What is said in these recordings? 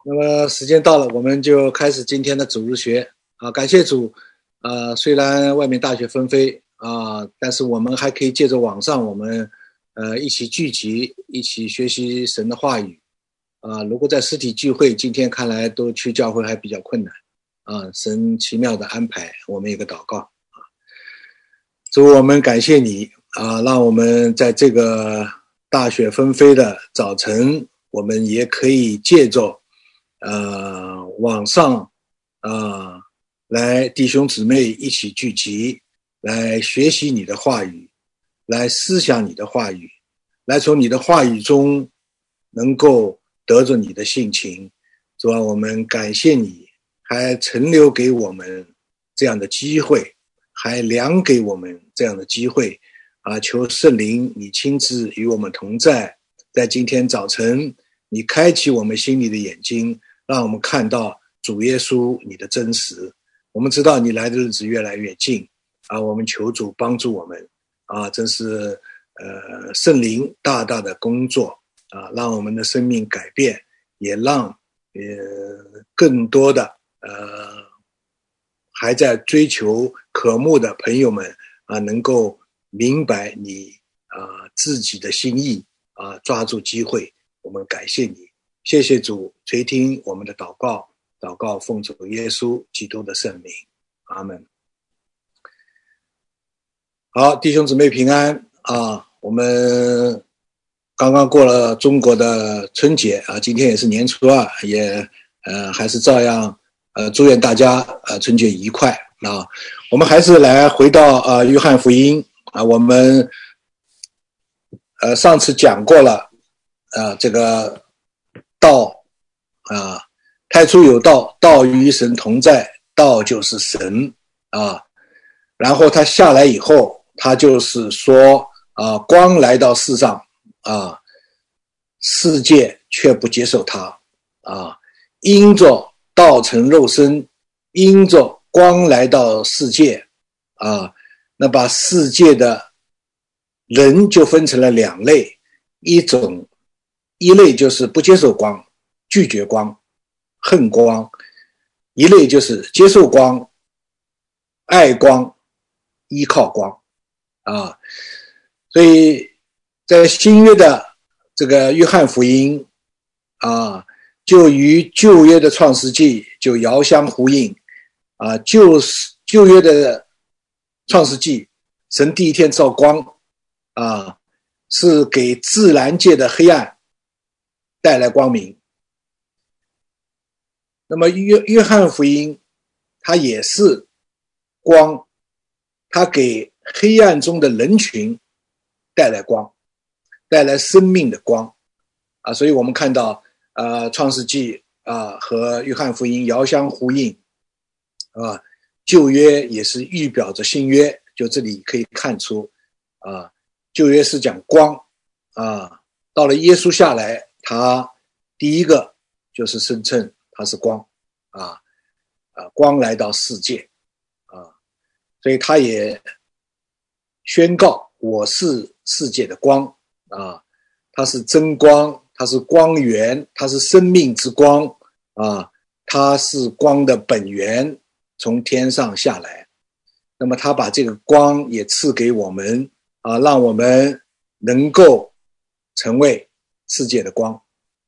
那么时间到了，我们就开始今天的主日学啊！感谢主，虽然外面大雪纷飞啊，但是我们还可以借着网上，我们一起聚集，一起学习神的话语啊。如果在实体聚会，今天看来都去教会还比较困难啊。神奇妙的安排，我们有个祷告啊。主，我们感谢你啊，让我们在这个大雪纷飞的早晨，我们也可以借着网上来弟兄姊妹一起聚集，来学习你的话语，来思想你的话语，来从你的话语中能够得着你的性情。主啊，我们感谢你还存留给我们这样的机会，还量给我们这样的机会啊！求圣灵你亲自与我们同在，在今天早晨你开启我们心里的眼睛，让我们看到主耶稣你的真实。我们知道你来的日子越来越近啊，我们求主帮助我们啊，真是圣灵大大的工作啊，让我们的生命改变，也让更多的还在追求渴慕的朋友们啊，能够明白你自己的心意啊，抓住机会。我们感谢你，谢谢主垂听我们的祷告，祷告奉主耶稣基督的圣名，阿们。好，弟兄姊妹平安啊！我们刚刚过了中国的春节啊，今天也是年初二，也还是照样祝愿大家春节愉快啊！我们还是来回到约翰福音啊，我们上次讲过了这个道啊，太初有道，道与神同在，道就是神啊。然后他下来以后，他就是说光来到世上啊，世界却不接受他啊，因着道成肉身，因着光来到世界啊，那把世界的人就分成了两类，一类就是不接受光，拒绝光，恨光；一类就是接受光，爱光，依靠光啊。所以在新约的这个约翰福音啊，就与旧约的创世纪就遥相呼应啊。旧约的创世纪，神第一天造光啊，是给自然界的黑暗带来光明。那么约翰福音它也是光，它给黑暗中的人群带来光，带来生命的光啊。所以我们看到创世纪和约翰福音遥相呼应啊，旧约也是预表着新约，就这里可以看出旧约是讲光啊，到了耶稣下来，他第一个就是声称他是光光来到世界所以他也宣告我是世界的光他是真光，他是光源，他是生命之光他是光的本源，从天上下来。那么他把这个光也赐给我们让我们能够成为世界的光。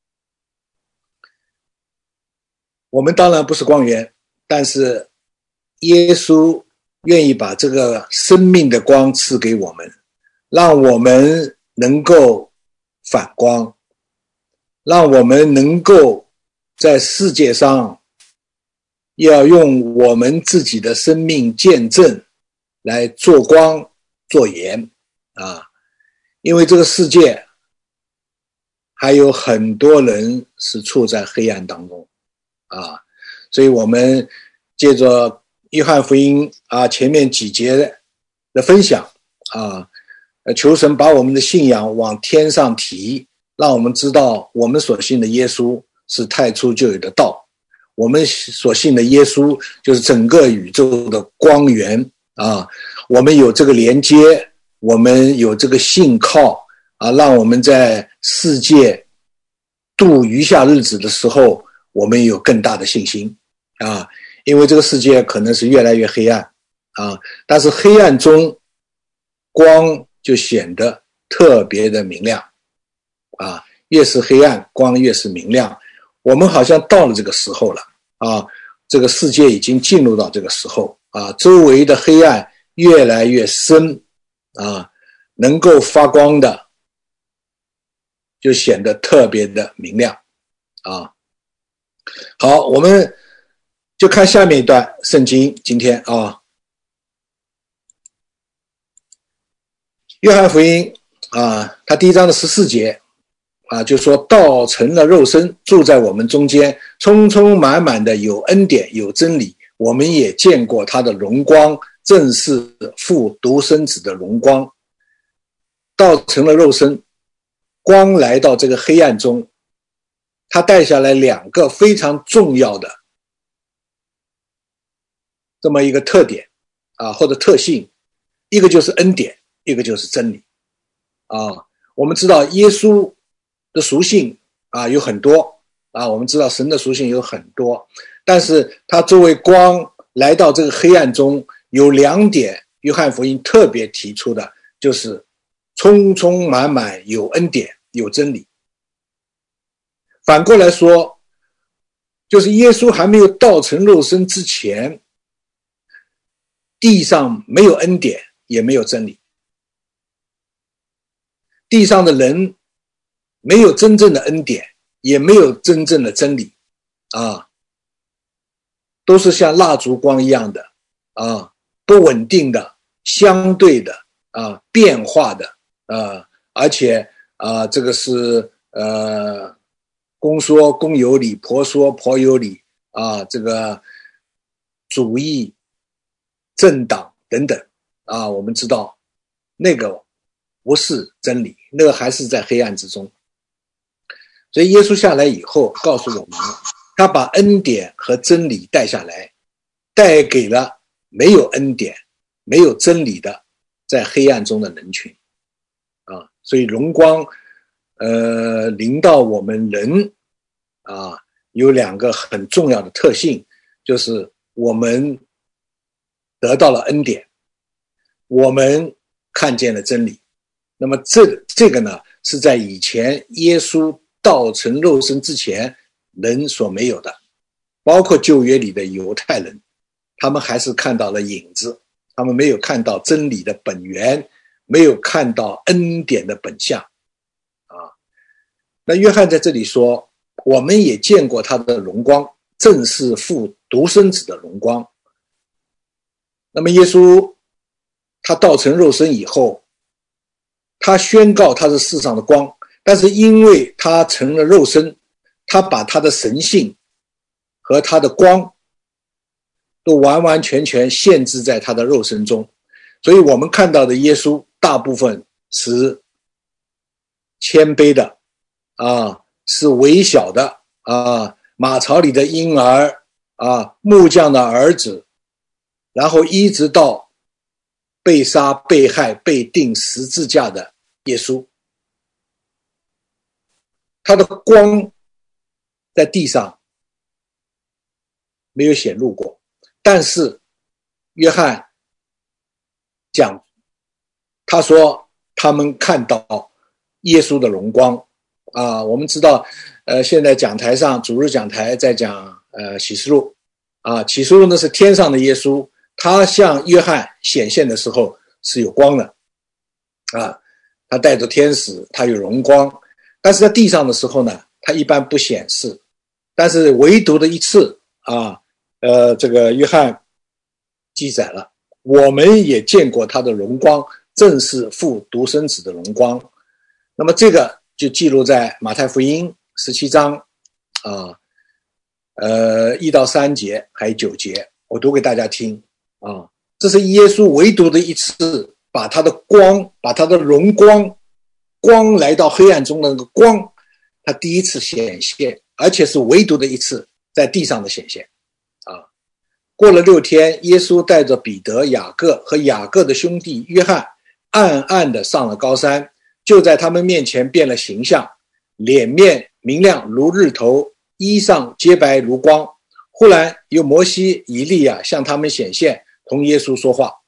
我们当然不是光源，但是耶稣愿意把这个生命的光赐给我们，让我们能够反光，让我们能够在世界上要用我们自己的生命见证来做光做盐因为这个世界还有很多人是处在黑暗当中所以我们借着约翰福音前面几节的分享求神把我们的信仰往天上提，让我们知道我们所信的耶稣是太初就有的道，我们所信的耶稣就是整个宇宙的光源我们有这个连接，我们有这个信靠让我们在世界度余下日子的时候， 我们有更大的信心啊，因为这个世界可能是越来越黑暗啊，但是黑暗中光就显得特别的明亮啊，越是黑暗，光越是明亮。我们好像到了这个时候了啊，这个世界已经进入到这个时候啊，周围的黑暗越来越深啊，能够发光的就显得特别的明亮啊。好，我们就看下面一段圣经，今天啊，约翰福音啊，他第1章的14节啊，就说道成了肉身，住在我们中间，充充满满的有恩典有真理，我们也见过他的荣光，正是父独生子的荣光。道成了肉身，光来到这个黑暗中，他带下来2个非常重要的这么一个特点啊，或者特性，一个就是恩典，一个就是真理啊。我们知道耶稣的属性啊有很多啊，我们知道神的属性有很多，但是他作为光来到这个黑暗中，有2点约翰福音特别提出的，就是充充满满有恩典有真理。反过来说，就是耶稣还没有道成肉身之前，地上没有恩典也没有真理，地上的人没有真正的恩典，也没有真正的真理啊，都是像蜡烛光一样的啊，不稳定的，相对的啊，变化的而且这个是公说公有理，婆说婆有理啊，这个主义政党等等啊，我们知道那个不是真理，那个还是在黑暗之中。所以耶稣下来以后告诉我们，他把恩典和真理带下来，带给了没有恩典没有真理的在黑暗中的人群啊。所以荣光临到我们人啊，有2个很重要的特性，就是我们得到了恩典，我们看见了真理。那么这个呢，是在以前耶稣道成肉身之前人所没有的，包括旧约里的犹太人，他们还是看到了影子，他们没有看到真理的本源，没有看到恩典的本相啊。那约翰在这里说，我们也见过他的荣光，正是父独生子的荣光。那么耶稣他道成肉身以后，他宣告他是世上的光，但是因为他成了肉身，他把他的神性和他的光都完完全全限制在他的肉身中，所以我们看到的耶稣大部分是谦卑的啊，是微小的啊，马槽里的婴儿啊，木匠的儿子，然后一直到被杀被害被钉十字架的耶稣，他的光在地上没有显露过，但是约翰讲，他说他们看到耶稣的荣光啊。我们知道现在讲台上主日讲台在讲启示录啊，启示录呢是天上的耶稣，他向约翰显现的时候是有光的啊，他带着天使，他有荣光，但是在地上的时候呢，他一般不显示，但是唯独的一次啊，这个约翰记载了，我们也见过他的荣光，正是父独生子的荣光。那么这个就记录在马太福音17章啊，1到3节还有9节，我读给大家听啊。这是耶稣唯独的一次把他的光，把他的荣光来到黑暗中的那个光，他第一次显现，而且是唯独的一次在地上的显现啊。过了6天，耶稣带着彼得、雅各和雅各的兄弟约翰暗暗地上了高山，就在他们面前变了形象，脸面明亮如日头， 衣裳洁白如光。忽然有摩西、以利亚向他们显现，同耶稣说话。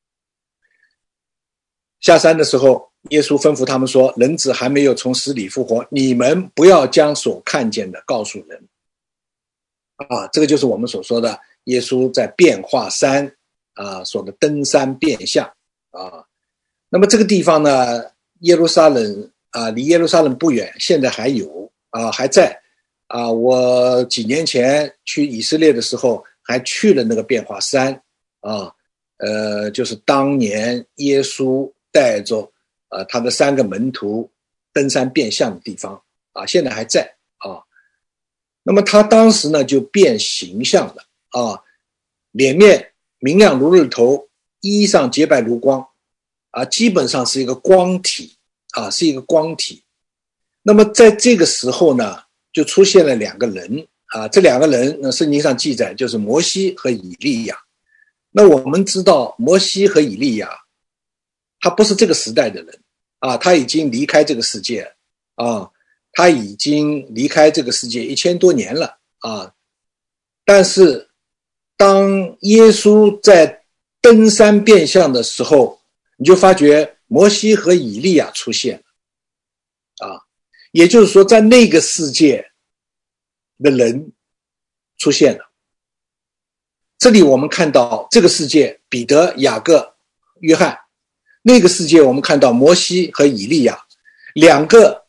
下山的时候，耶稣吩咐他们说，人子还没有从死里复活，你们不要将所看见的告诉人。这个就是我们所说的耶稣在变化山说的登山变相那么这个地方呢，耶路撒冷离耶路撒冷不远，现在还有还在我几年前去以色列的时候还去了那个变化山就是当年耶稣带着他的3个门徒登山变相的地方现在还在那么他当时呢就变形象了脸面明亮如日头，衣裳洁白如光基本上是一个光体是一个光体。那么在这个时候呢，就出现了2个人这2个人呢，圣经上记载就是摩西和以利亚。那我们知道摩西和以利亚他不是这个时代的人他已经离开这个世界他已经离开这个世界1000多年了但是当耶稣在登山变相的时候，你就发觉摩西和以利亚出现了也就是说在那个世界的人出现了。这里我们看到这个世界彼得、雅各、约翰，那个世界我们看到摩西和以利亚2个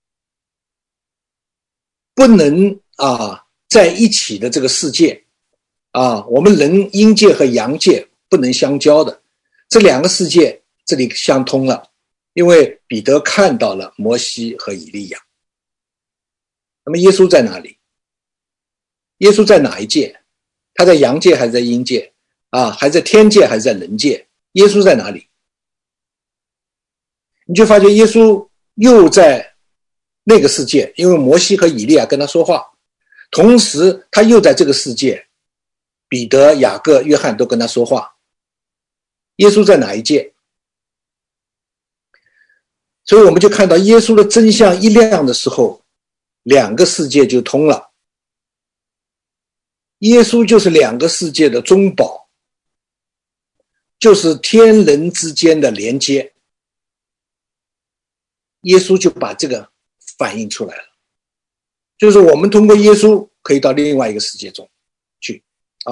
不能在一起的这个世界我们人阴界和阳界不能相交的，这2个世界这里相通了，因为彼得看到了摩西和以利亚。那么耶稣在哪里？耶稣在哪一界？他在阳界还是在阴界还在天界还是在人界？耶稣在哪里？你就发觉耶稣又在那个世界，因为摩西和以利亚跟他说话，同时他又在这个世界，彼得、雅各、约翰都跟他说话。耶稣在哪一界？所以我们就看到耶稣的真相一亮的时候，2个世界就通了。耶稣就是2个世界的中保，就是天人之间的连接。耶稣就把这个反映出来了，就是我们通过耶稣可以到另外一个世界中去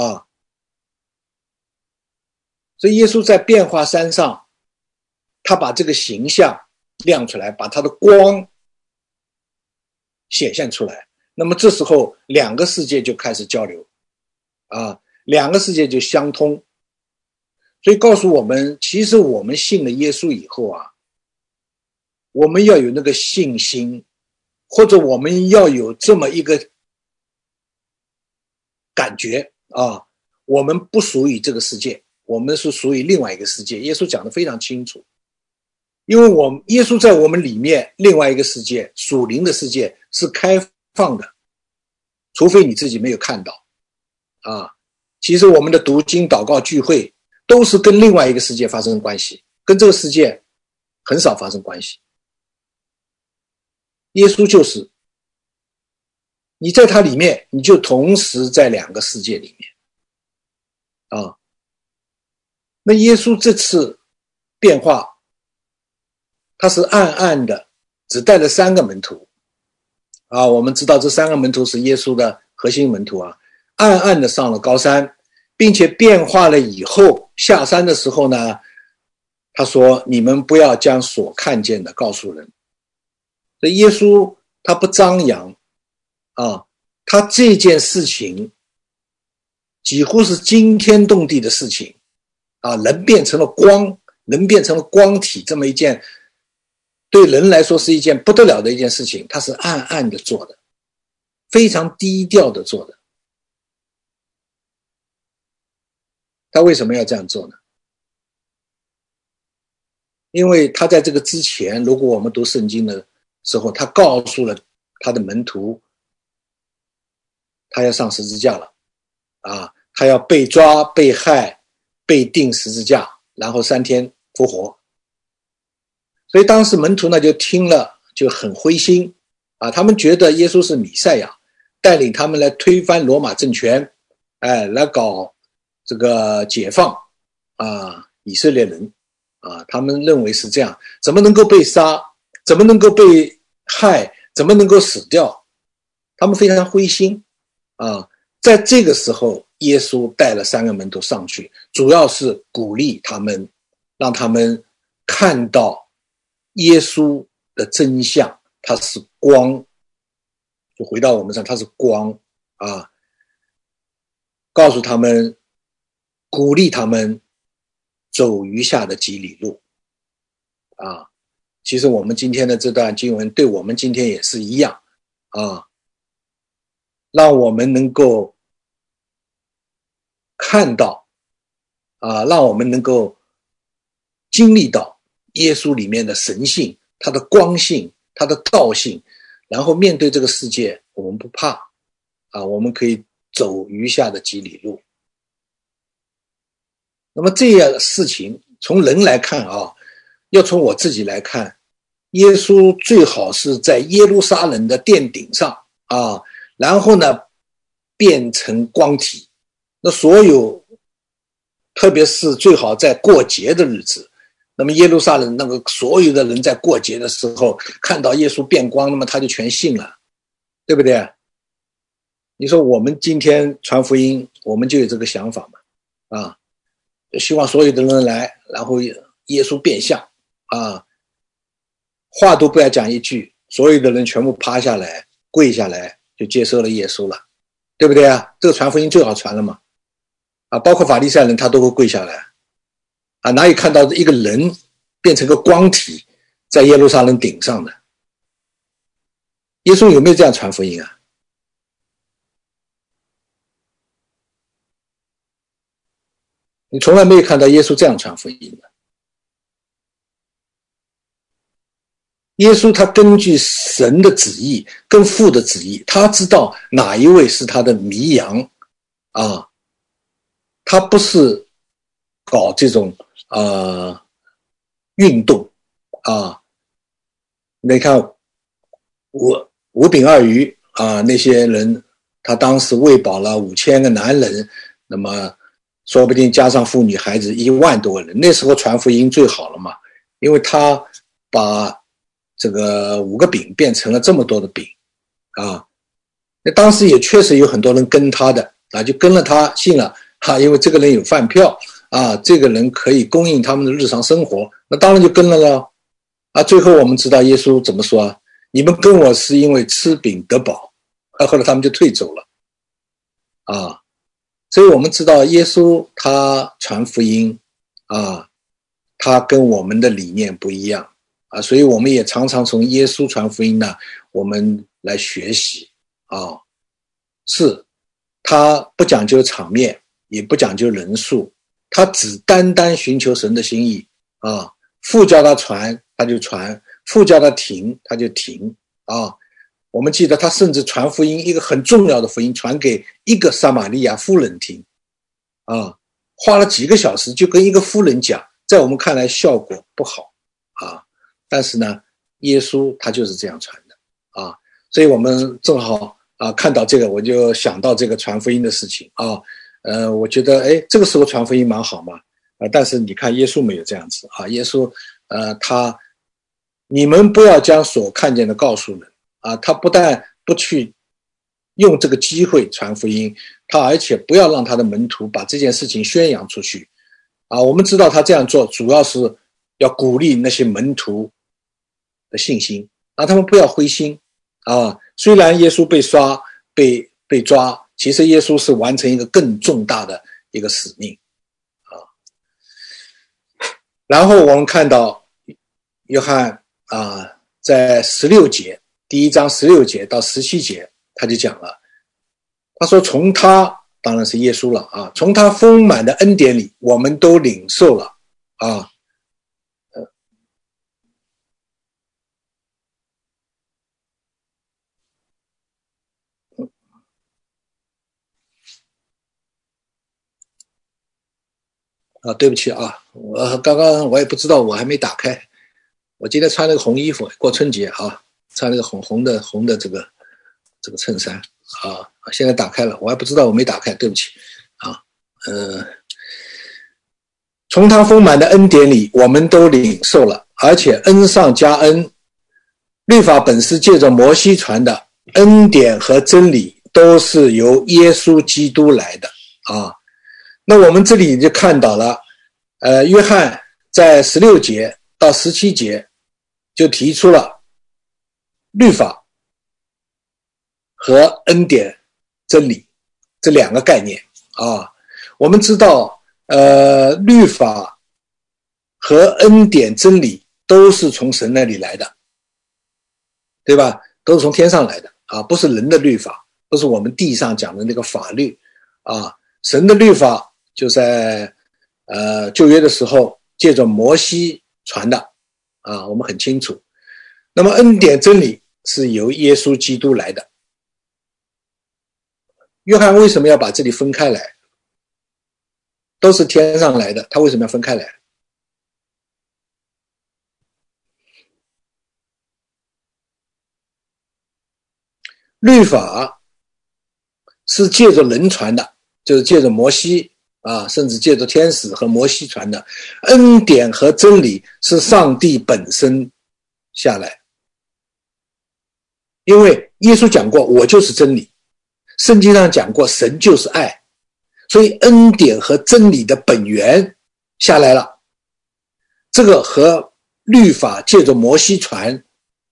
所以耶稣在变化山上，他把这个形象亮出来，把他的光显现出来。那么这时候2个世界就开始交流2个世界就相通。所以告诉我们，其实我们信了耶稣以后我们要有那个信心，或者我们要有这么一个感觉我们不属于这个世界，我们是属于另外一个世界。耶稣讲得非常清楚，因为耶稣在我们里面，另外一个世界，属灵的世界是开放的，除非你自己没有看到其实我们的读经、祷告、聚会都是跟另外一个世界发生关系，跟这个世界很少发生关系。耶稣就是你在他里面，你就同时在2个世界里面那耶稣这次变化，他是暗暗的，只带了3个门徒我们知道这3个门徒是耶稣的核心门徒暗暗的上了高山，并且变化了以后下山的时候呢，他说你们不要将所看见的告诉人。所以耶稣他不张扬他这件事情几乎是惊天动地的事情人变成了光，人变成了光体，这么一件对人来说是一件不得了的一件事情，他是暗暗的做的，非常低调的做的。他为什么要这样做呢？因为他在这个之前，如果我们读圣经的时候，他告诉了他的门徒，他要上十字架了他要被抓、被害、被钉十字架，然后3天复活。所以当时门徒呢就听了就很灰心他们觉得耶稣是弥赛亚， 带领他们来推翻罗马政权，来搞这个解放以色列人他们认为是这样，怎么能够被杀，怎么能够被害，怎么能够死掉，他们非常灰心在这个时候耶稣带了3个门徒上去，主要是鼓励他们，让他们看到耶稣的真相，他是光，就回到我们上，他是光告诉他们，鼓励他们走余下的几里路其实我们今天的这段经文对我们今天也是一样让我们能够看到让我们能够经历到耶稣里面的神性，他的光性，他的道性，然后面对这个世界我们不怕我们可以走余下的几里路。那么这样的事情从人来看要从我自己来看，耶稣最好是在耶路撒冷的殿顶上然后呢变成光体，那所有特别是最好在过节的日子，那么耶路撒冷那个所有的人在过节的时候看到耶稣变光，那么他就全信了，对不对？你说我们今天传福音我们就有这个想法嘛希望所有的人来，然后耶稣变相话都不要讲一句，所有的人全部趴下来跪下来就接受了耶稣了，对不对这个传福音最好传了嘛包括法利赛人他都会跪下来哪有看到一个人变成个光体在耶路撒冷顶上的？耶稣有没有这样传福音你从来没有看到耶稣这样传福音的。耶稣他根据神的旨意跟父的旨意，他知道哪一位是他的迷羊他不是搞这种运动你看五饼二鱼那些人他当时喂饱了5000个男人，那么说不定加上妇女孩子1万多个人，那时候传福音最好了嘛，因为他把这个5个饼变成了这么多的饼那当时也确实有很多人跟他的就跟了他信了因为这个人有饭票这个人可以供应他们的日常生活，那当然就跟了咯最后我们知道耶稣怎么说你们跟我是因为吃饼得饱后来他们就退走了所以我们知道耶稣他传福音他跟我们的理念不一样所以我们也常常从耶稣传福音呢我们来学习是他不讲究场面也不讲究人数，他只单单寻求神的心意父叫他传他就传，父叫他停他就停我们记得他甚至传福音，一个很重要的福音传给一个撒玛利亚妇人听花了几个小时就跟一个妇人讲，在我们看来效果不好但是呢耶稣他就是这样传的所以我们正好看到这个我就想到这个传福音的事情我觉得这个时候传福音蛮好嘛但是你看耶稣没有这样子耶稣你们不要将所看见的告诉人他不但不去用这个机会传福音，他而且不要让他的门徒把这件事情宣扬出去我们知道他这样做主要是要鼓励那些门徒的信心，让他们不要灰心虽然耶稣被抓，其实耶稣是完成一个更重大的一个使命然后我们看到约翰在16节，第1章16节到17节他就讲了，他说从他当然是耶稣了从他丰满的恩典里我们都领受了对不起我刚刚我也不知道，我还没打开，我今天穿了个红衣服过春节穿了个红的这个衬衫啊，现在打开了，我还不知道我没打开，对不起啊。从他丰满的恩典里，我们都领受了，而且恩上加恩。律法本是借着摩西传的，恩典和真理都是由耶稣基督来的啊。那我们这里就看到了，约翰在16节到17节就提出了律法和恩典真理这两个概念啊。我们知道律法和恩典真理都是从神那里来的，对吧？都是从天上来的啊，不是人的律法，不是我们地上讲的那个法律啊。神的律法就在旧约的时候借着摩西传的啊，我们很清楚。那么恩典真理是由耶稣基督来的。约翰为什么要把这里分开来？都是天上来的，他为什么要分开来？律法是借着人传的，就是借着摩西啊，甚至借着天使和摩西传的。恩典和真理是上帝本身下来，因为耶稣讲过我就是真理，圣经上讲过神就是爱，所以恩典和真理的本源下来了。这个和律法借着摩西传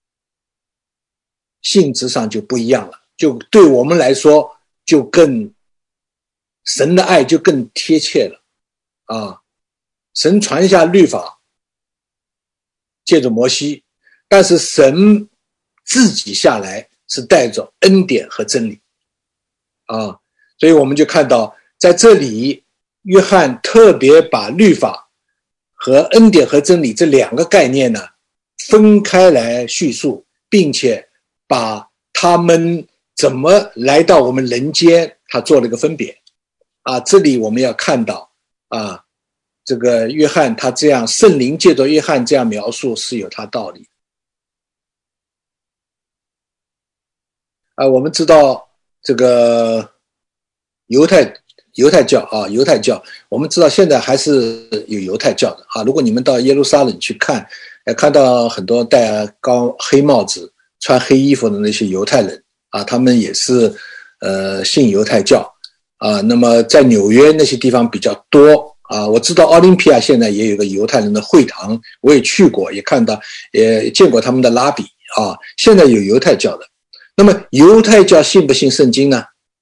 性质上就不一样了，就对我们来说就更神的爱就更贴切了啊！神传下律法借着摩西，但是神自己下来是带着恩典和真理啊，所以我们就看到在这里约翰特别把律法和恩典和真理这两个概念呢分开来叙述，并且把他们怎么来到我们人间他做了个分别啊。这里我们要看到啊，这个约翰他这样，圣灵借着约翰这样描述是有他道理啊。我们知道这个犹太教啊，犹太教我们知道现在还是有犹太教的啊。如果你们到耶路撒冷去看，看到很多戴高黑帽子穿黑衣服的那些犹太人啊，他们也是信犹太教啊。那么在纽约那些地方比较多啊。我知道奥林匹亚现在也有个犹太人的会堂，我也去过，也看到也见过他们的拉比啊。现在有犹太教的。那么犹太教信不信圣经呢？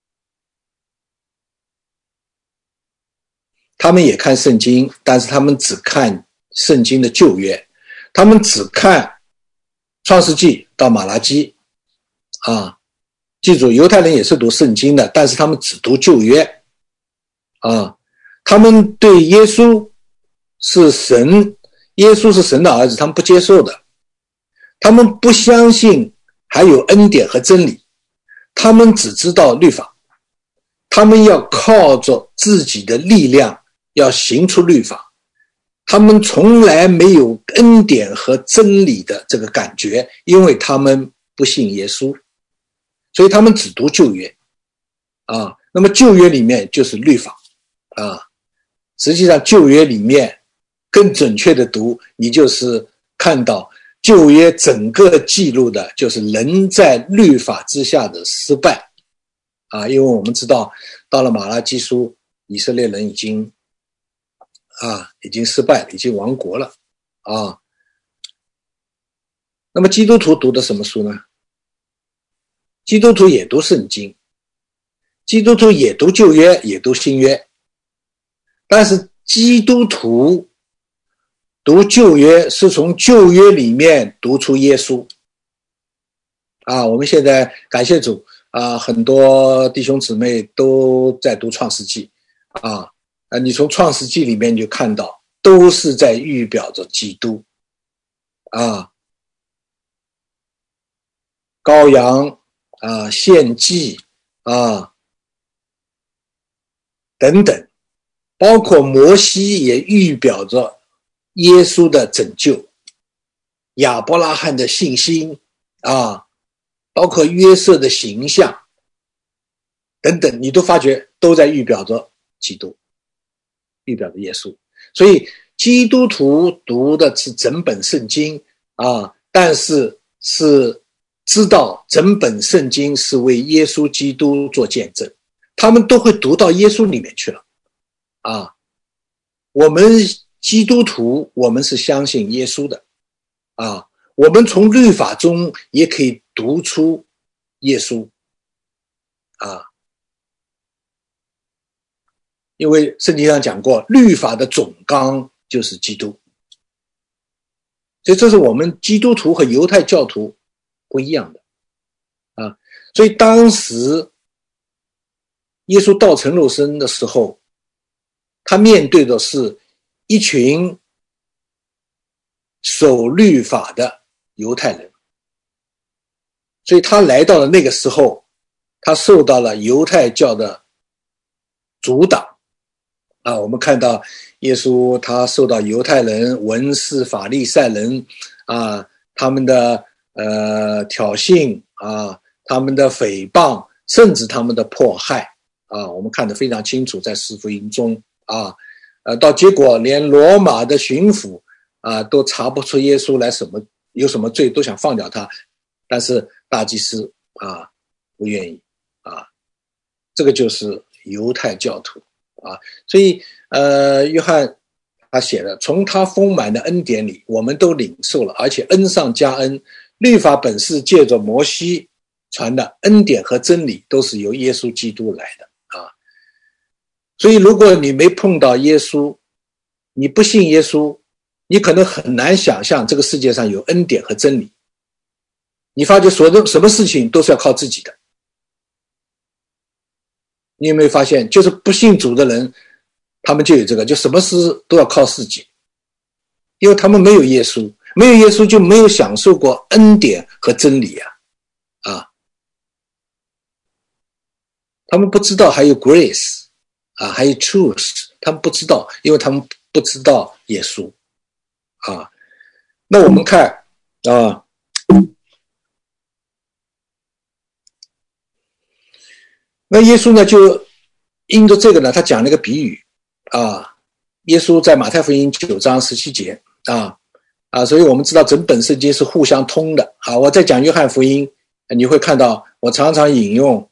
他们也看圣经，但是他们只看圣经的旧约，他们只看创世纪到马拉基啊。记住，犹太人也是读圣经的，但是他们只读旧约啊。他们对耶稣是神，耶稣是神的儿子，他们不接受的。他们不相信还有恩典和真理，他们只知道律法，他们要靠着自己的力量要行出律法，他们从来没有恩典和真理的这个感觉，因为他们不信耶稣，所以他们只读旧约啊。那么旧约里面就是律法啊，实际上旧约里面更准确的读，你就是看到旧约整个记录的就是人在律法之下的失败啊。因为我们知道到了马拉基书，以色列人已经失败了，已经亡国了啊。那么基督徒读的什么书呢？基督徒也读圣经，基督徒也读旧约，也读新约，但是基督徒读旧约是从旧约里面读出耶稣啊。我们现在感谢主啊，很多弟兄姊妹都在读创世纪啊。你从创世纪里面就看到都是在预表着基督啊，羔羊啊，献祭啊等等，包括摩西也预表着耶稣的拯救，亚伯拉罕的信心啊，包括约瑟的形象等等，你都发觉都在预表着基督，预表着耶稣。所以基督徒读的是整本圣经啊，但是是知道整本圣经是为耶稣基督做见证，他们都会读到耶稣里面去了啊。我们基督徒，我们是相信耶稣的啊，我们从律法中也可以读出耶稣啊，因为圣经上讲过，律法的总纲就是基督，所以这是我们基督徒和犹太教徒不一样的啊。所以当时耶稣道成肉身的时候，他面对的是一群守律法的犹太人，所以他来到了那个时候，他受到了犹太教的阻挡啊。我们看到耶稣他受到犹太人、文士、法利赛人啊他们的挑衅啊，他们的诽谤，甚至他们的迫害啊，我们看得非常清楚，在四福音中啊，到结果连罗马的巡抚啊都查不出耶稣来有什么罪，都想放掉他，但是大祭司啊不愿意啊，这个就是犹太教徒啊。所以约翰他写的，从他丰满的恩典里，我们都领受了，而且恩上加恩。律法本是借着摩西传的，恩典和真理都是由耶稣基督来的啊。所以如果你没碰到耶稣，你不信耶稣，你可能很难想象这个世界上有恩典和真理。你发觉什么事情都是要靠自己的。你有没有发现，就是不信主的人，他们就有这个，就什么事都要靠自己，因为他们没有耶稣，没有耶稣就没有享受过恩典和真理啊，他们不知道还有 grace 啊，还有 truth， 他们不知道，因为他们不知道耶稣啊。那我们看啊，那耶稣呢就因着这个呢，他讲了一个比喻啊。耶稣在马太福音9章17节所以我们知道整本圣经是互相通的啊。我在讲约翰福音，你会看到我常常引用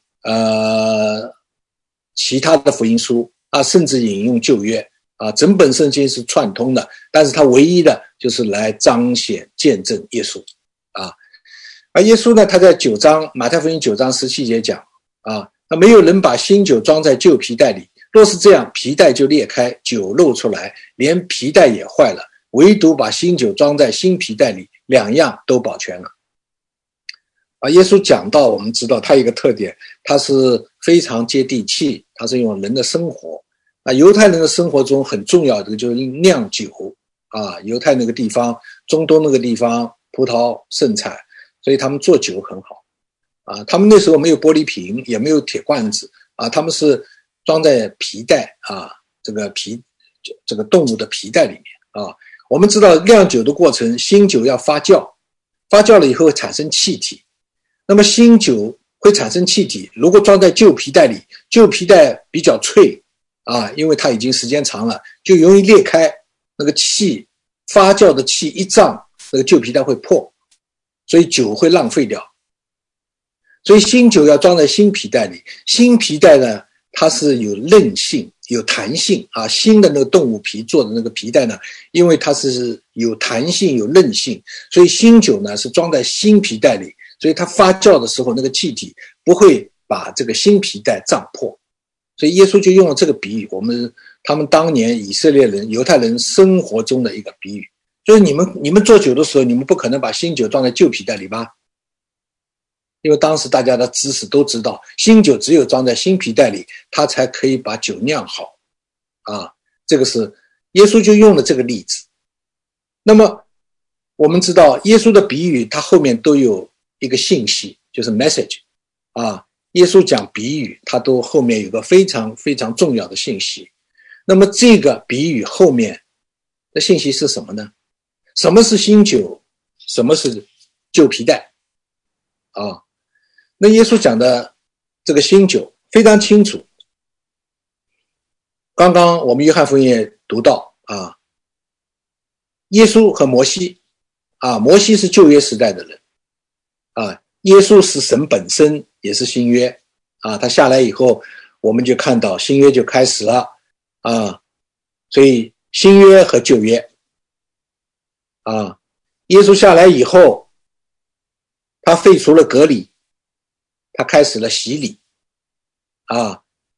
其他的福音书啊，甚至引用旧约啊，整本圣经是串通的，但是它唯一的就是来彰显见证耶稣啊。而耶稣呢，他在马太福音9章17节讲啊，那没有人把新酒装在旧皮袋里，若是这样，皮袋就裂开，酒漏出来，连皮袋也坏了。唯独把新酒装在新皮袋里，两样都保全了。耶稣讲到，我们知道他有一个特点，他是非常接地气，他是用人的生活犹太人的生活中很重要的就是酿酒啊。犹太那个地方，中东那个地方葡萄盛产，所以他们做酒很好啊。他们那时候没有玻璃瓶，也没有铁罐子啊，他们是装在皮袋啊，这个动物的皮袋里面啊。我们知道酿酒的过程，新酒要发酵，发酵了以后会产生气体。那么新酒会产生气体，如果装在旧皮袋里，旧皮袋比较脆啊，因为它已经时间长了，就容易裂开，那个气发酵的气一胀，那个旧皮袋会破，所以酒会浪费掉。所以新酒要装在新皮袋里，新皮袋呢，它是有韧性有弹性啊，新的那个动物皮做的那个皮带呢，因为它是有弹性有韧性，所以新酒呢是装在新皮带里，所以它发酵的时候那个气体不会把这个新皮带胀破。所以耶稣就用了这个比喻，他们当年以色列人犹太人生活中的一个比喻，就是你们做酒的时候，你们不可能把新酒装在旧皮带里吧，因为当时大家的知识都知道，新酒只有装在新皮袋里，它才可以把酒酿好啊。这个是耶稣就用了这个例子。那么我们知道耶稣的比喻它后面都有一个信息，就是 message 啊。耶稣讲比喻，它都后面有个非常非常重要的信息。那么这个比喻后面的信息是什么呢？什么是新酒？什么是旧皮带啊？那耶稣讲的这个新酒非常清楚。刚刚我们约翰福音也读到啊，耶稣和摩西啊，摩西是旧约时代的人啊，耶稣是神本身，也是新约啊。他下来以后，我们就看到新约就开始了啊，所以新约和旧约啊，耶稣下来以后，他废除了割礼，他开始了洗礼啊。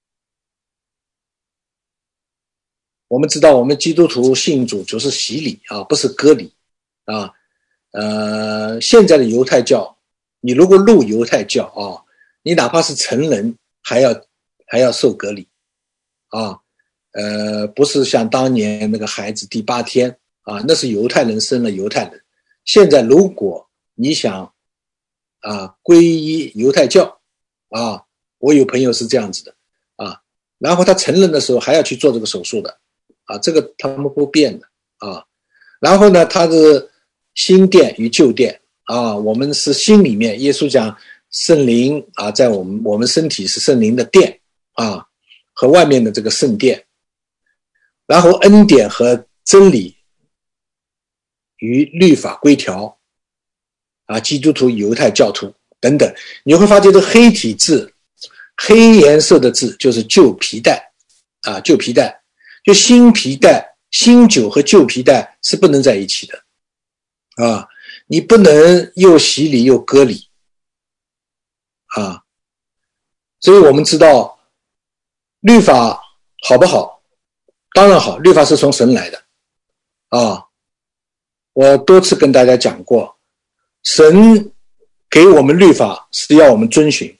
我们知道，我们基督徒信主就是洗礼啊，不是割礼啊。现在的犹太教，你如果入犹太教啊，你哪怕是成人，还要受割礼啊。不是像当年那个孩子第8天啊，那是犹太人生了犹太人。现在如果你想皈依犹太教啊，我有朋友是这样子的啊，然后他成人的时候还要去做这个手术的啊，这个他们不变的啊。然后呢，他是新殿与旧殿啊，我们是心里面，耶稣讲圣灵啊，在我们身体是圣灵的殿啊，和外面的这个圣殿。然后恩典和真理与律法规条啊，基督徒、犹太教徒等等，你会发觉这黑体字、黑颜色的字就是旧皮带啊，旧皮带，就新皮带、新酒和旧皮带是不能在一起的啊，你不能又洗礼又割礼啊。所以我们知道律法好不好？当然好，律法是从神来的啊。我多次跟大家讲过，神给我们律法是要我们遵循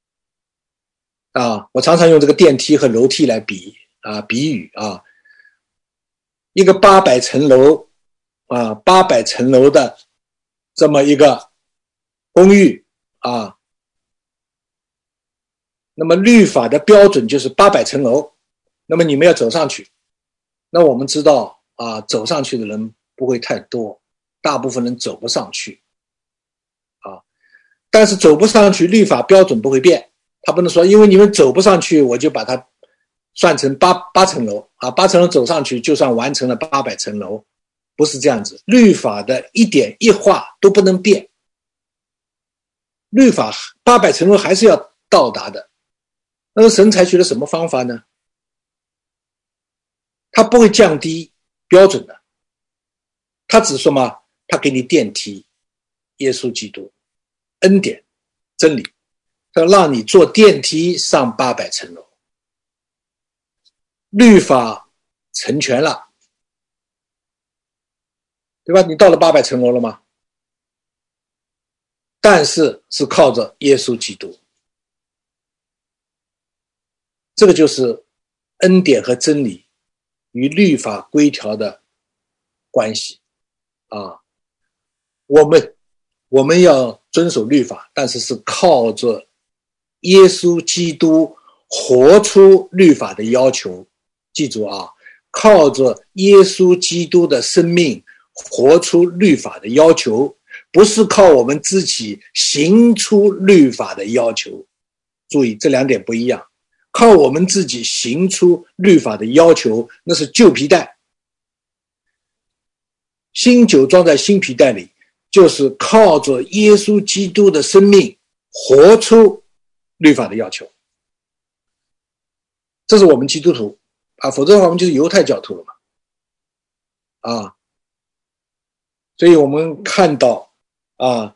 啊。我常常用这个电梯和楼梯来比喻啊。一个800层楼啊，800层楼的这么一个公寓啊，那么律法的标准就是800层楼，那么你们要走上去。那我们知道啊，走上去的人不会太多，大部分人走不上去啊。但是走不上去，律法标准不会变，他不能说因为你们走不上去，我就把它算成八层楼啊，8层楼走上去就算完成了800层楼，不是这样子。律法的一点一画都不能变，律法800层楼还是要到达的。那么神采取了什么方法呢？他不会降低标准的，他只说嘛，他给你电梯，耶稣基督恩典真理，他让你坐电梯上800层楼，律法成全了，对吧？你到了800层楼了吗？但是是靠着耶稣基督，这个就是恩典和真理与律法规条的关系啊。我们要遵守律法，但是是靠着耶稣基督活出律法的要求。记住啊，靠着耶稣基督的生命活出律法的要求，不是靠我们自己行出律法的要求。注意，这2点不一样。靠我们自己行出律法的要求，那是旧皮带。新酒装在新皮带里，就是靠着耶稣基督的生命活出律法的要求。这是我们基督徒啊，否则的话我们就是犹太教徒了嘛啊。所以我们看到啊，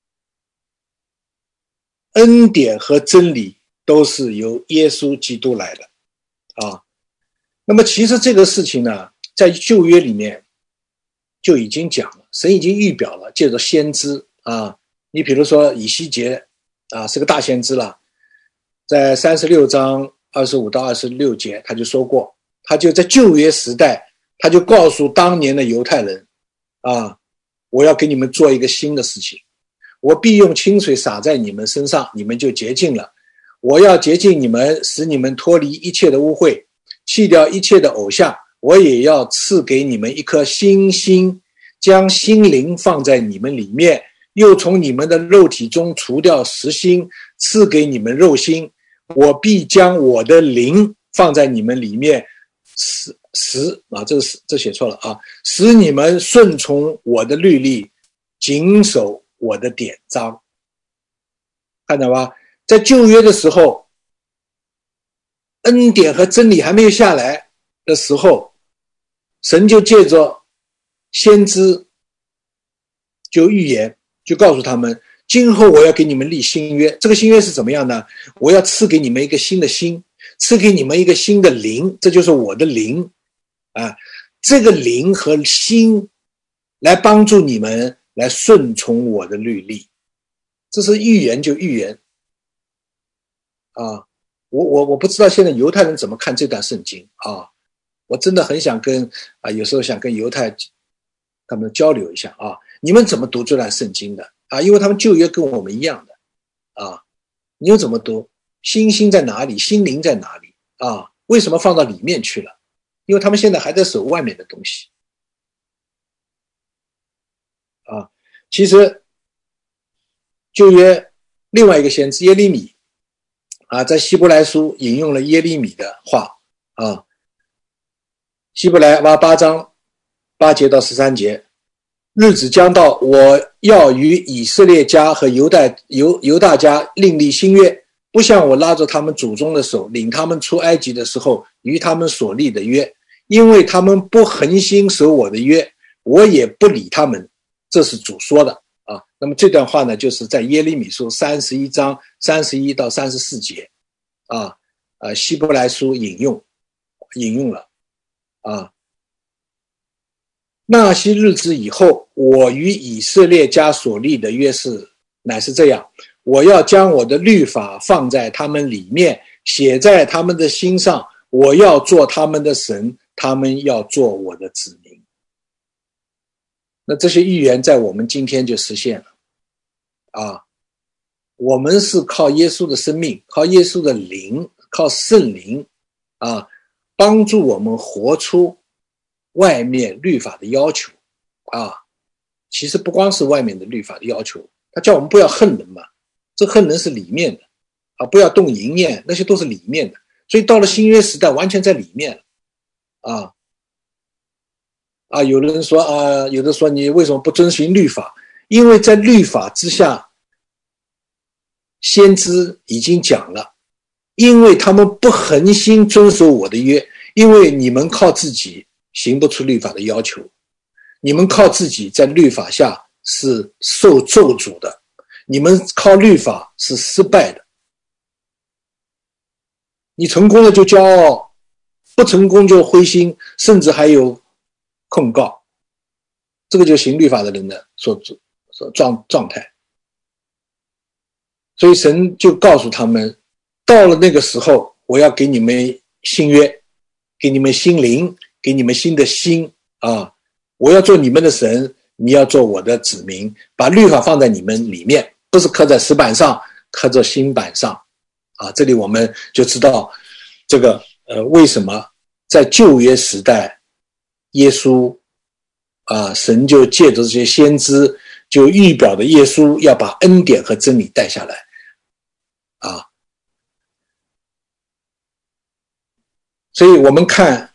恩典和真理都是由耶稣基督来的啊。那么其实这个事情呢，在旧约里面就已经讲了，神已经预表了，借着先知啊。你比如说以西结啊，是个大先知了，在36章25到26节他就说过，他就在旧约时代，他就告诉当年的犹太人啊，我要给你们做一个新的事情，我必用清水洒在你们身上，你们就洁净了。我要洁净你们，使你们脱离一切的污秽，弃掉一切的偶像。我也要赐给你们一颗新心，将心灵放在你们里面，又从你们的肉体中除掉实心，赐给你们肉心。 我必将我的灵放在你们里面，这写错了啊，使你们顺从我的律例，谨守我的典章。看到吧？在旧约的时候，恩典和真理还没有下来的时候，神就借着先知就预言，就告诉他们，今后我要给你们立新约。这个新约是怎么样呢？我要赐给你们一个新的心，赐给你们一个新的灵，这就是我的灵啊。这个灵和心来帮助你们来顺从我的律例。这是预言就预言啊！我不知道现在犹太人怎么看这段圣经啊！我真的很想有时候想跟犹太他们交流一下啊！你们怎么读这段圣经的啊？因为他们旧约跟我们一样的啊！你又怎么读？心在哪里？心灵在哪里啊？为什么放到里面去了？因为他们现在还在守外面的东西啊！其实旧约另外一个先知耶利米啊，在希伯来书引用了耶利米的话啊，希伯来8章8节到13节，日子将到，我要与以色列家和犹大家另立新约，不像我拉着他们祖宗的手领他们出埃及的时候与他们所立的约，因为他们不恒心守我的约，我也不理他们。这是主说的啊。那么这段话呢，就是在耶利米书31章31到34节啊，希伯来书引用了啊。那些日子以后，我与以色列家所立的约乃是这样，我要将我的律法放在他们里面，写在他们的心上，我要做他们的神，他们要做我的子民。那这些预言在我们今天就实现了啊！我们是靠耶稣的生命，靠耶稣的灵，靠圣灵啊，帮助我们活出外面律法的要求啊。其实不光是外面的律法的要求，他叫我们不要恨人嘛，这恨人是里面的啊，不要动淫念，那些都是里面的。所以到了新约时代，完全在里面了啊，有的人说有的说你为什么不遵循律法？因为在律法之下，先知已经讲了，因为他们不恒心遵守我的约，因为你们靠自己行不出律法的要求，你们靠自己在律法下是受咒诅的，你们靠律法是失败的。你成功了就骄傲，不成功就灰心，甚至还有控告，这个就是行律法的人的状态。所以神就告诉他们，到了那个时候，我要给你们新约，给你们新灵，给你们新的心啊！我要做你们的神，你要做我的子民，把律法放在你们里面，不是刻在石板上，刻在心板上啊！这里我们就知道这个为什么在旧约时代，耶稣神就借着这些先知，就预表的耶稣要把恩典和真理带下来啊。所以我们看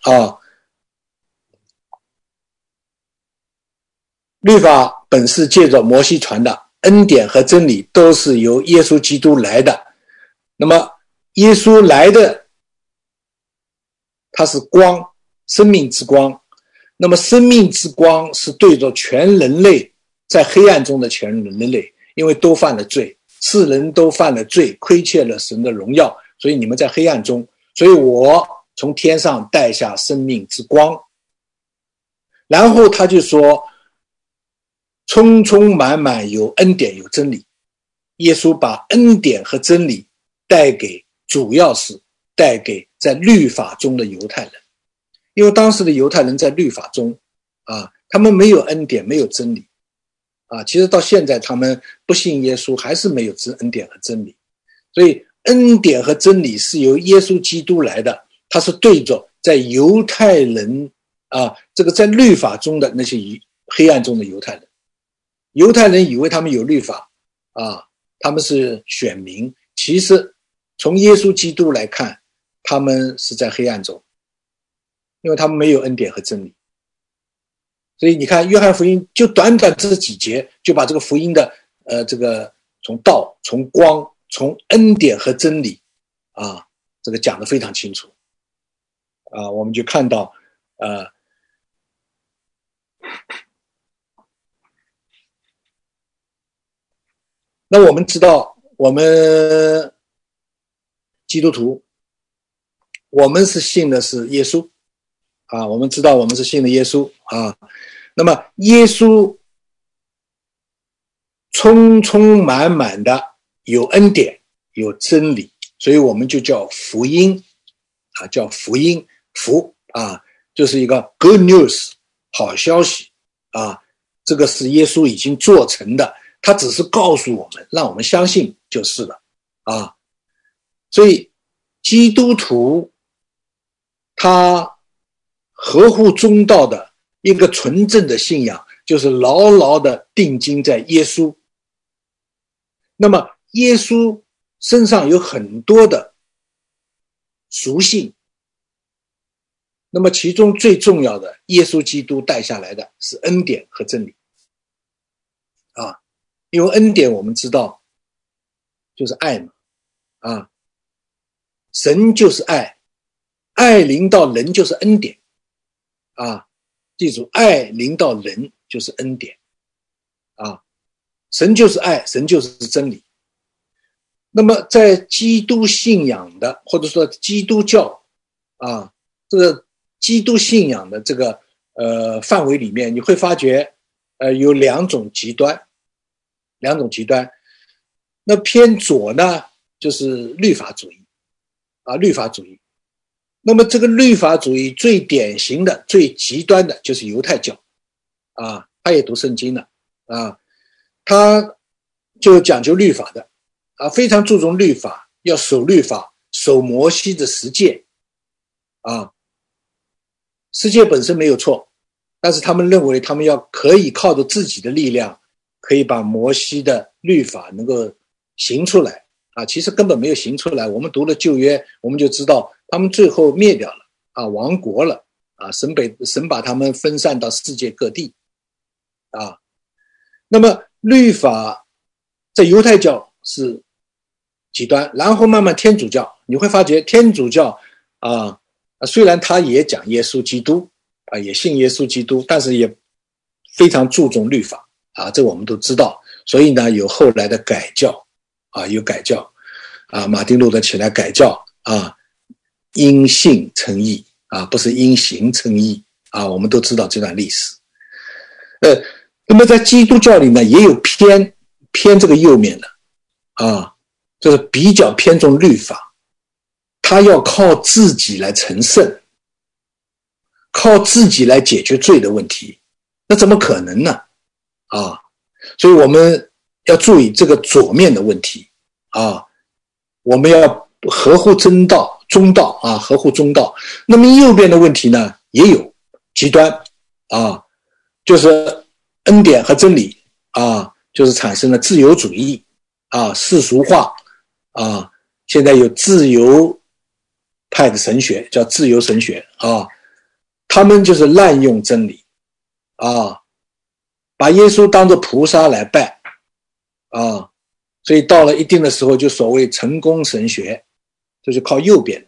律法本是借着摩西传的，恩典和真理都是由耶稣基督来的。那么耶稣来的，他是光，生命之光。那么生命之光是对着全人类，在黑暗中的全人类，因为都犯了罪，世人都犯了罪，亏欠了神的荣耀，所以你们在黑暗中，所以我从天上带下生命之光。然后他就说，充充满满有恩典有真理。耶稣把恩典和真理主要是带给在律法中的犹太人，因为当时的犹太人在律法中他们没有恩典，没有真理其实到现在他们不信耶稣还是没有恩典和真理。所以恩典和真理是由耶稣基督来的，他是对着在犹太人这个在律法中的那些黑暗中的犹太人。犹太人以为他们有律法他们是选民，其实从耶稣基督来看，他们是在黑暗中，因为他们没有恩典和真理。所以你看约翰福音就短短这几节就把这个福音的这个从道、从光、从恩典和真理这个讲得非常清楚我们就看到那我们知道我们基督徒我们是信的是耶稣我们知道我们是信的耶稣那么耶稣充充满满的有恩典有真理，所以我们就叫福音叫福音福就是一个 good news 好消息这个是耶稣已经做成的，他只是告诉我们让我们相信就是了所以基督徒他合乎中道的一个纯正的信仰，就是牢牢的定睛在耶稣。那么耶稣身上有很多的属性，那么其中最重要的，耶稣基督带下来的是恩典和真理因为恩典我们知道就是爱嘛神就是爱，爱临到人就是恩典记住，爱临到人就是恩典神就是爱，神就是真理。那么在基督信仰的或者说基督教这个基督信仰的这个范围里面，你会发觉有两种极端。那偏左呢就是律法主义律法主义。那么这个律法主义最典型的最极端的就是犹太教他也读圣经的他就讲究律法的非常注重律法，要守律法，守摩西的十诫十诫本身没有错，但是他们认为他们可以靠着自己的力量可以把摩西的律法能够行出来其实根本没有行出来。我们读了旧约，我们就知道他们最后灭掉了亡国了神把他们分散到世界各地那么律法在犹太教是极端，然后慢慢天主教，你会发觉天主教虽然他也讲耶稣基督也信耶稣基督，但是也非常注重律法这我们都知道。所以呢有后来的改教有改教马丁路德起来改教因信称义不是因行称义我们都知道这段历史那么在基督教里呢也有偏这个右面的就是比较偏重律法，他要靠自己来成圣，靠自己来解决罪的问题，那怎么可能呢所以我们要注意这个左面的问题我们要合乎中道合乎中道。那么右边的问题呢也有极端就是恩典和真理就是产生了自由主义世俗化现在有自由派的神学叫自由神学他们就是滥用真理把耶稣当作菩萨来拜所以到了一定的时候就所谓成功神学，就是靠右边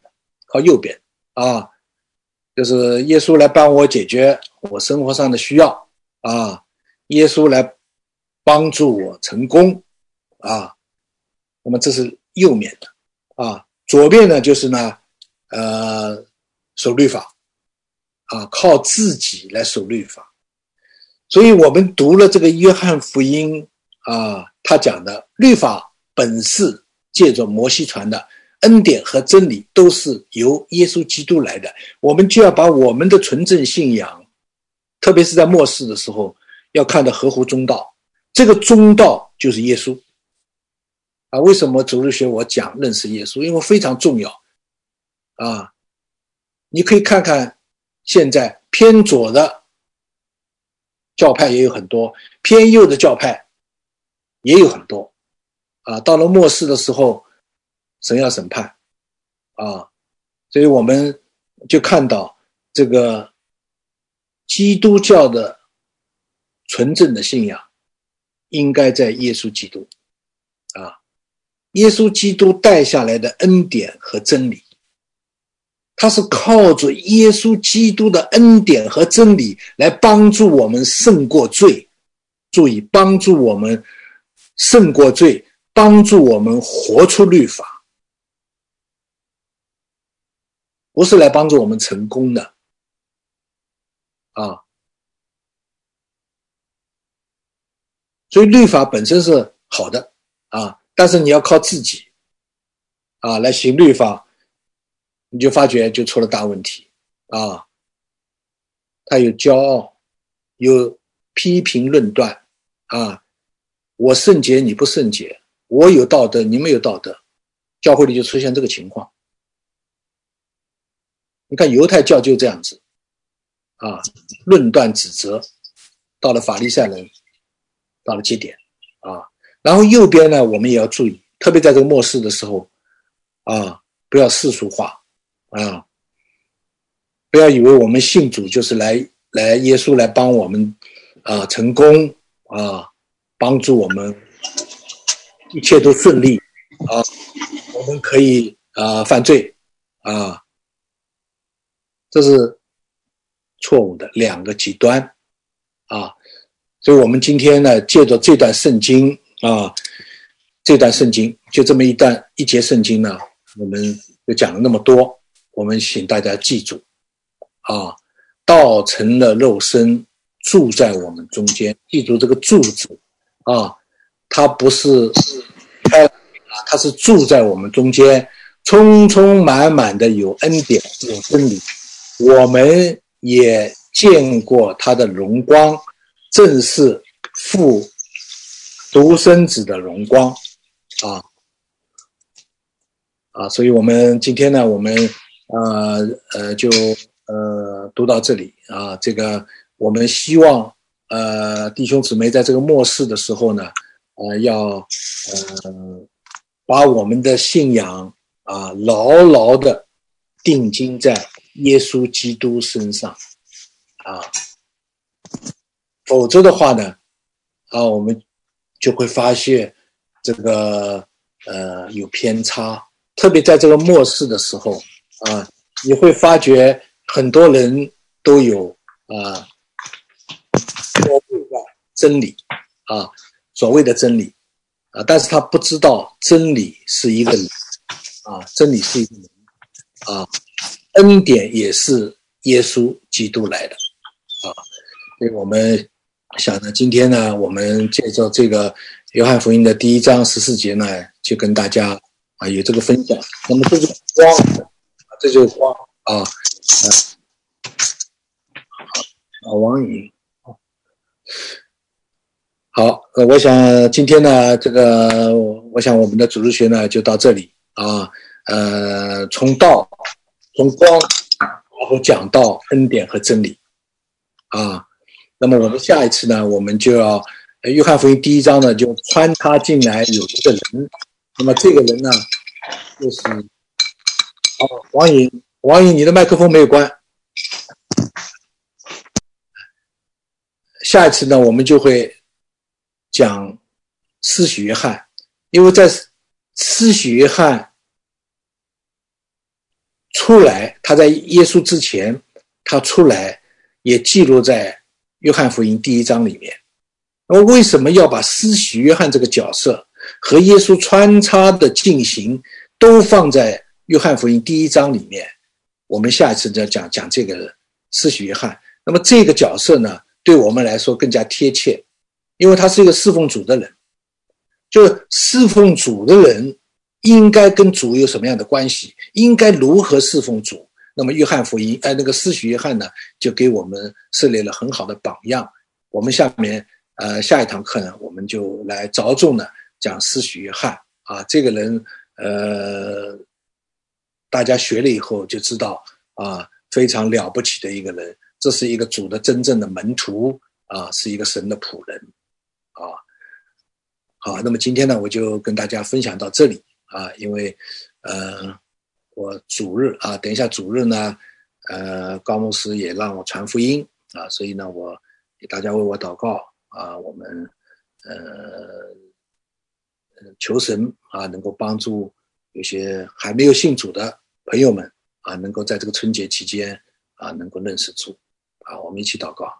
就是耶稣来帮我解决我生活上的需要耶稣来帮助我成功那么这是右面的左边呢就是呢守律法靠自己来守律法。所以我们读了这个约翰福音他讲的律法本是借着摩西传的，恩典和真理都是由耶稣基督来的，我们就要把我们的纯正信仰，特别是在末世的时候要看得合乎中道，这个中道就是耶稣为什么主日学我讲认识耶稣？因为非常重要你可以看看现在偏左的教派也有很多，偏右的教派也有很多到了末世的时候， 神要审判啊。所以我们就看到这个基督教的纯正的信仰应该在耶稣基督啊，耶稣基督带下来的恩典和真理，他是靠着耶稣基督的恩典和真理来帮助我们胜过罪。注意，帮助我们胜过罪，帮助我们活出律法，不是来帮助我们成功的啊。所以律法本身是好的啊，但是你要靠自己啊来行律法，你就发觉就出了大问题啊。他有骄傲，有批评论断啊，我圣洁你不圣洁，我有道德你没有道德，教会里就出现这个情况。你看犹太教就这样子啊，论断指责，到了法利赛人，到了节点啊。然后右边呢，我们也要注意，特别在这个末世的时候啊，不要世俗化啊，不要以为我们信主就是来耶稣来帮我们啊成功啊，帮助我们一切都顺利啊，我们可以犯罪啊，这是错误的两个极端啊。所以我们今天呢，借着这段圣经啊，这段圣经就这么一节圣经呢，我们就讲了那么多，我们请大家记住啊，道成了肉身，住在我们中间。记住这个住字啊，它不是开，它是住在我们中间，充充满满的有恩典，有真理。我们也见过他的荣光，正是父独生子的荣光所以我们今天呢，我们就读到这里啊。这个我们希望弟兄姊妹在这个末世的时候呢，要把我们的信仰牢牢的定睛在耶稣基督身上否则的话呢我们就会发现这个有偏差，特别在这个末世的时候你会发觉很多人都有所谓的真理所谓的真理但是他不知道真理是一个人真理是一个人恩典也是耶稣基督来的所以我们想呢，今天呢，我们借着这个约翰福音的第1章14节呢，就跟大家有这个分享。那么这就是光，这就是光王颖。好，我想今天呢，这个我想我们的主日学呢就到这里从道，从光，然后讲到恩典和真理那么我们下一次呢，我们就要约翰福音第1章呢，就穿插进来有一个人，那么这个人呢，就是王颖，你的麦克风没有关。下一次呢，我们就会讲施洗约翰，因为在施洗约翰出来，他在耶稣之前，他出来也记录在约翰福音第1章里面。那么为什么要把施洗约翰这个角色和耶稣穿插的进行都放在约翰福音第1章里面？我们下一次就要讲这个施洗约翰。那么这个角色呢，对我们来说更加贴切，因为他是一个侍奉主的人。就侍奉主的人应该跟主有什么样的关系，应该如何侍奉主。那么约翰福音那个施洗约翰呢，就给我们设立了很好的榜样。我们下面下一堂课呢，我们就来着重呢讲施洗约翰这个人大家学了以后就知道非常了不起的一个人，这是一个主的真正的门徒是一个神的仆人好，那么今天呢，我就跟大家分享到这里因为我主日啊，等一下主日呢，高牧师也让我传福音啊，所以呢，我给大家为我祷告啊，我们求神啊，能够帮助有些还没有信主的朋友们啊，能够在这个春节期间啊，能够认识主啊，我们一起祷告。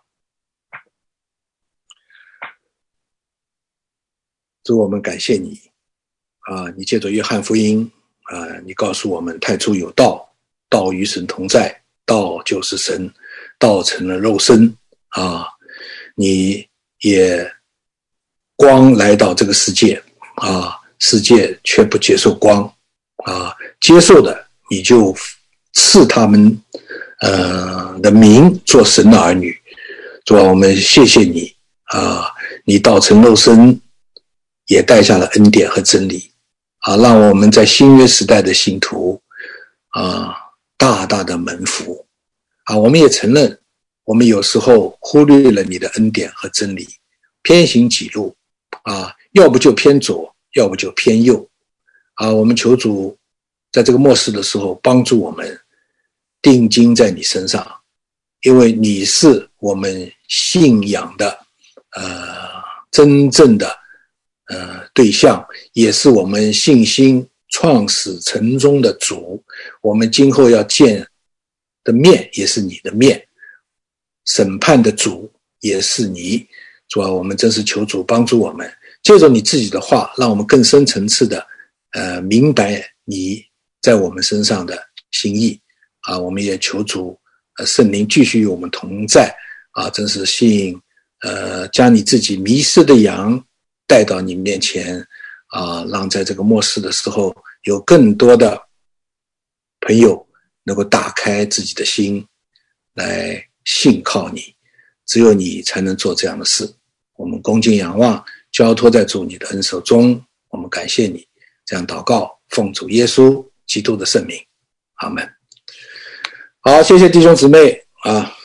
主，我们感谢你啊，你借着约翰福音啊，你告诉我们太初有道，道与神同在，道就是神，道成了肉身啊，你也光来到这个世界啊，世界却不接受光啊，接受的你就赐他们的名做神的儿女。主啊，我们谢谢你啊，你道成肉身也带下了恩典和真理啊，让我们在新约时代的信徒啊大大的蒙福啊。我们也承认我们有时候忽略了你的恩典和真理，偏行己路啊，要不就偏左，要不就偏右啊。我们求主在这个末世的时候帮助我们定睛在你身上，因为你是我们信仰的真正的对象，也是我们信心创始成终的主，我们今后要见的面也是你的面，审判的主也是你。主啊，我们真是求主帮助我们，借着你自己的话，让我们更深层次的明白你在我们身上的心意啊。我们也求主圣灵继续与我们同在啊，真是吸引将你自己迷失的羊带到你面前啊，让在这个末世的时候有更多的朋友能够打开自己的心来信靠你，只有你才能做这样的事。我们恭敬仰望，交托在主你的恩手中，我们感谢你。这样祷告，奉主耶稣基督的圣名，阿们。好，谢谢弟兄姊妹啊。